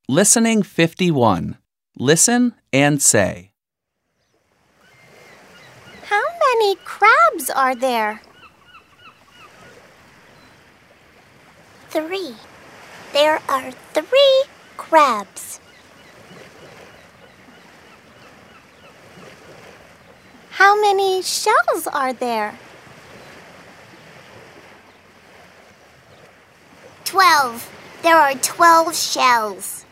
Listening 51. Listen and say. How many crabs are there? 3. There are 3 crabs. How many shells are there? 12. There are 12 shells.